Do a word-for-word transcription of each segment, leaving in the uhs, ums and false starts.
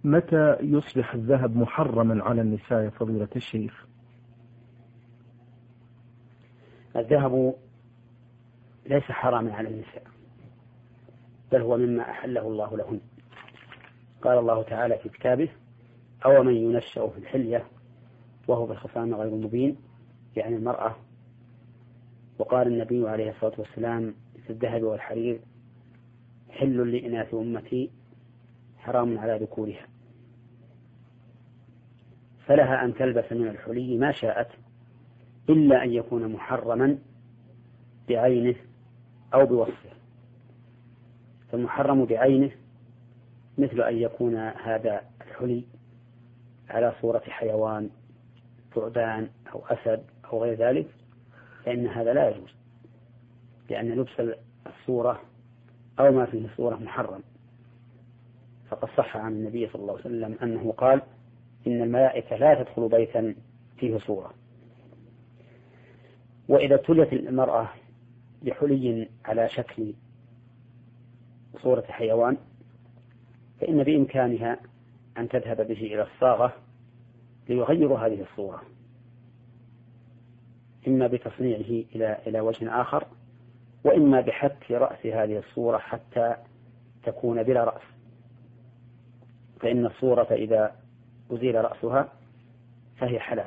متى يصبح الذهب محرما على النساء يا فضيلة الشيخ؟ الذهب ليس حراما على النساء، بل هو مما أحله الله لهن. قال الله تعالى في كتابه: أو من ينشأ في الحلية وهو بالخصام غير مبين، يعني المرأة. وقال النبي عليه الصلاة والسلام في الذهب والحرير: حل لإناث أمتي حرام على ذكورها. فلها أن تلبس من الحلي ما شاءت، إلا أن يكون محرما بعينه أو بوصفه. فالمحرم بعينه مثل أن يكون هذا الحلي على صورة حيوان، ثعبان أو أسد أو غير ذلك، فإن هذا لا يجوز، لأن لبس الصورة أو ما فيه صورة محرم. فقد صح عن النبي صلى الله عليه وسلم أنه قال: إن الملائكة لا تدخل بيتا فيه صورة. وإذا ابتليت المرأة بحلي على شكل صورة حيوان، فإن بإمكانها أن تذهب به إلى الصاغة ليغيروا هذه الصورة، إما بتصنيعه إلى إلى وجه آخر، وإما بحك رأس هذه الصورة حتى تكون بلا رأس. فإن الصورة إذا أزيل رأسها فهي حلال،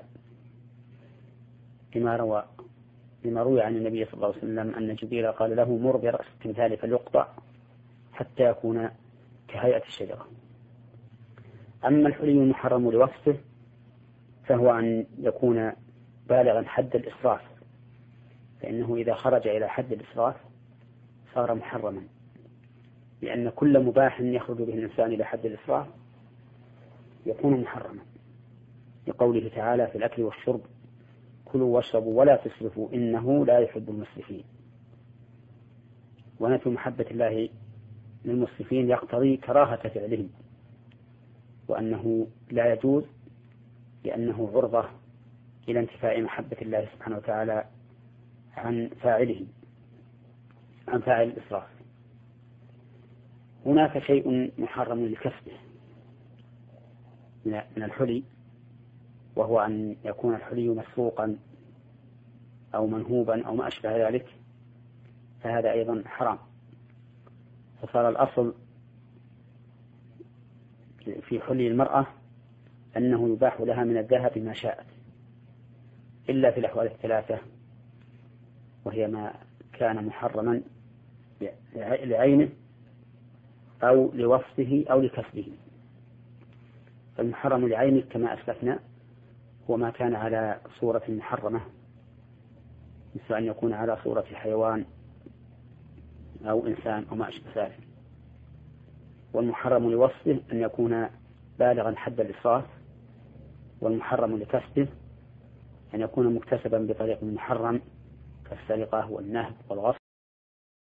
لما روى لما روي عن النبي صلى الله عليه وسلم أن جبريل قال له: مر برأس التمثال فليقطع حتى يكون كهيئة الشجرة. أما الحلي المحرم لوصفه فهو أن يكون بالغا حد الإسراف، فإنه إذا خرج إلى حد الإسراف صار محرما، لأن كل مباح يخرج به الإنسان إلى حد الإسراف يكون محرما، لقوله تعالى في الأكل والشرب: كلوا واشربوا ولا تسرفوا إنه لا يحب المسرفين. ونفي محبة الله للمسرفين يقتضي كراهة فعلهم، وأنه لا يجوز لأنه عرضة إلى انتفاء محبة الله سبحانه وتعالى عن فاعله عن فاعل الإسراف. هناك شيء محرم لكسبه من الحلي، وهو أن يكون الحلي مسروقا أو منهوبا أو ما أشبه ذلك، فهذا أيضا حرام. فصار الأصل في حلي المرأة أنه يباح لها من الذهب ما شاءت، إلا في الأحوال الثلاثة، وهي ما كان محرما لعينه أو لوصفه أو لكسبه. فالمحرم لعينه كما أسلفنا هو ما كان على صورة محرمة، مثل أن يكون على صورة حيوان أو إنسان أو ما أشبه ذلك. والمحرم لوصفه أن يكون بالغا حد الإسراف. والمحرم لكسبه أن يكون مكتسبا بطريق محرم كالسرقة والنهب والغصب